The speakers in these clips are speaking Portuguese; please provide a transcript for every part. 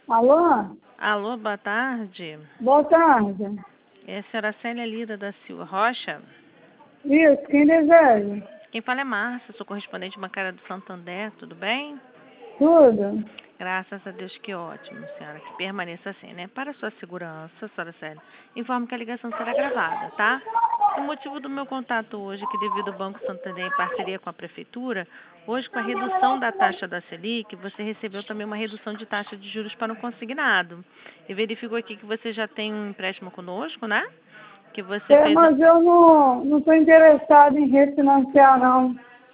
Alô? Alô, boa tarde. Boa tarde. É a senhora Célia Lira da Silva Rocha? Isso, quem deseja? Quem fala é Márcia, sou correspondente bancária do Santander, tudo bem? Tudo? Graças a Deus, que ótimo, senhora, que permaneça assim, né? Para sua segurança, senhora Célia, informo que a ligação será gravada, tá? O motivo do meu contato hoje é que, devido ao Banco Santander em parceria com a Prefeitura, hoje, com a redução da taxa da Selic, você recebeu também uma redução de taxa de juros para o consignado. E verificou aqui que você já tem um empréstimo conosco, né? Que você fez... Mas eu não estou interessado em refinanciar, não.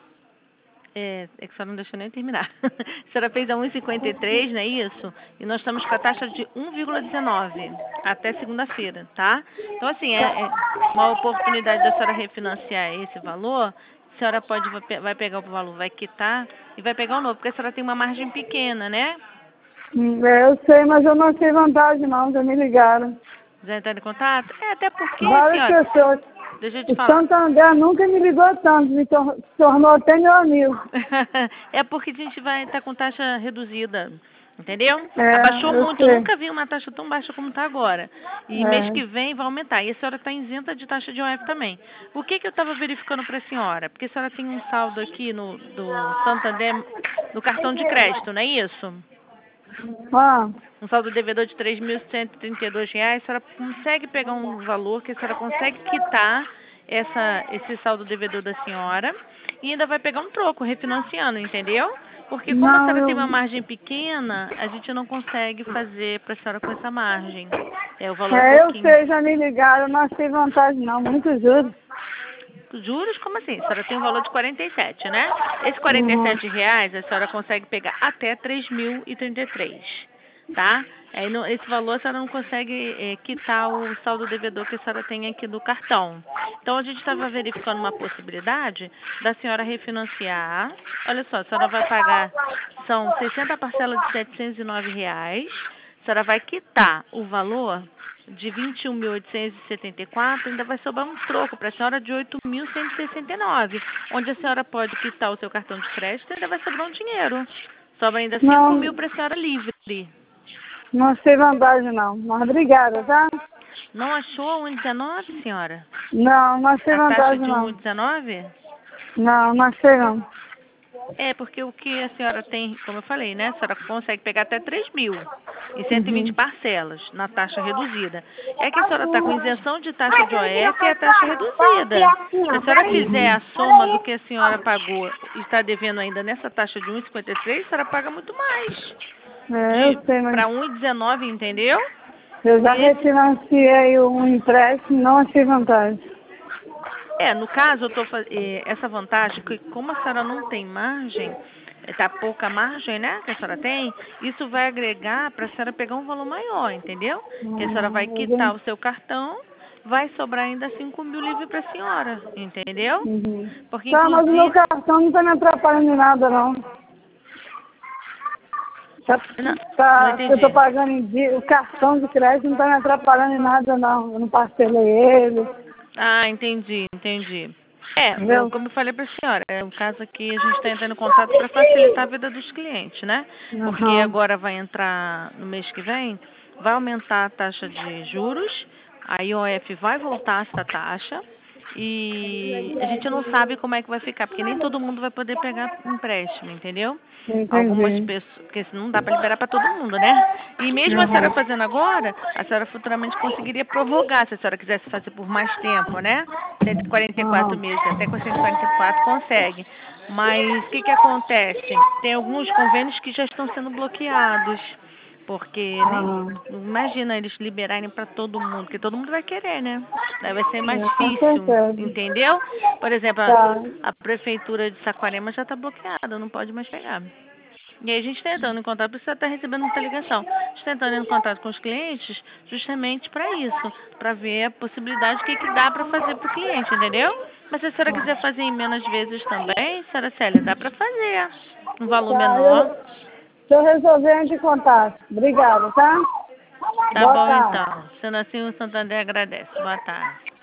É que a senhora não deixou nem terminar. A senhora fez a 1,53, não é isso? E nós estamos com a taxa de 1,19 até segunda-feira, tá? Então, assim, é uma oportunidade da senhora refinanciar esse valor. A senhora vai pegar o valor, vai quitar e vai pegar o novo, porque a senhora tem uma margem pequena, né? Eu sei, mas eu não achei vantagem, não. Já me ligaram. Já entrou em contato? Até porque, Várias senhora, pessoas. deixa eu te O falar. Santander nunca me ligou tanto, se tornou até meu amigo. É porque a gente vai estar com taxa reduzida, entendeu? Abaixou Eu muito, eu sei. nunca vi uma taxa tão baixa como está agora. E mês que vem vai aumentar. E a senhora está isenta de taxa de OF também. O que eu estava verificando para a senhora? Porque a senhora tem um saldo aqui do Santander, no cartão de crédito, não é isso? Ah, Um saldo devedor de R$ 3.132, a senhora consegue pegar um valor que a senhora consegue quitar esse saldo devedor da senhora e ainda vai pegar um troco refinanciando, entendeu? Porque como a não, senhora tem uma margem pequena, a gente não consegue fazer para a senhora com essa margem. O valor é eu pouquinho. sei, já me ligaram, eu não achei vantagem, não. Muito juros. Juros, como assim? A senhora tem um valor de 47, né? Esse Uhum. R$ 47, a senhora consegue pegar até 3.033, tá? Aí esse valor a senhora não consegue quitar o saldo devedor que a senhora tem aqui do cartão. Então a gente estava verificando uma possibilidade da senhora refinanciar. Olha só, a senhora vai pagar, são 60 parcelas de R$ 709. A senhora vai quitar o valor de 21.874, ainda vai sobrar um troco para a senhora de 8.169, onde a senhora pode quitar o seu cartão de crédito e ainda vai sobrar um dinheiro. Sobra ainda 5.000 Não, para a senhora livre. não achei vantagem, não. Mas obrigada, tá? Não achou 1,19, senhora? Não achei A taxa vantagem, de não. 1,19? Não achei, não. Porque o que a senhora tem, como eu falei, né? A senhora consegue pegar até 3.000 em 120 Uhum. parcelas na taxa reduzida. É que a senhora está com isenção de taxa de OF e a taxa reduzida. Se a senhora fizer a soma do que a senhora pagou e está devendo ainda nessa taxa de 1,53, a senhora paga muito mais. Eu sei, mas Para 1,19, entendeu? eu já E refinanciei um empréstimo, não achei vantagem. no caso, essa vantagem, que como a senhora não tem margem, tá pouca margem, né, que a senhora tem, isso vai agregar para a senhora pegar um valor maior, entendeu? Que a senhora vai quitar o seu cartão, vai sobrar ainda 5.000 livre para a senhora, entendeu? Uhum. Porque, Tá, mas o meu inclusive... cartão não tá me atrapalhando em nada, não. Não Eu tô entendi. pagando em dia, o cartão de crédito não tá me atrapalhando em nada, não. Eu não parcelei ele, Ah, entendi. entendeu? Como eu falei para a senhora, o caso aqui a gente está entrando em contato para facilitar a vida dos clientes, né? Porque Aham. agora vai entrar no mês que vem, vai aumentar a taxa de juros, a IOF vai voltar essa taxa e a gente não sabe como é que vai ficar, porque nem todo mundo vai poder pegar empréstimo, entendeu? Algumas Entendi. pessoas, porque não dá para liberar para todo mundo, né? E mesmo a senhora Aham. fazendo agora, a senhora futuramente conseguiria prorrogar, se a senhora quisesse fazer por mais tempo, né? 144 Aham. meses, até com 144 consegue. Mas o que acontece? Tem alguns convênios que já estão sendo bloqueados. Porque nem Aham. imagina eles liberarem para todo mundo, porque todo mundo vai querer, né? Daí vai ser mais Com difícil, certeza. entendeu? Por exemplo, Tá. a prefeitura de Saquarema já está bloqueada, não pode mais pegar. E aí a gente está entrando em contato, por isso você está recebendo muita ligação. A gente está entrando em contato com os clientes justamente para isso, para ver a possibilidade que dá para fazer para o cliente, entendeu? Mas se a senhora quiser fazer em menos vezes também, senhora Célia, dá para fazer. Um valor Tá, menor. se eu resolver, entre em contato. Obrigada, tá? Tá Boa bom tarde. então. Sendo assim, o Santander agradece. Boa tarde.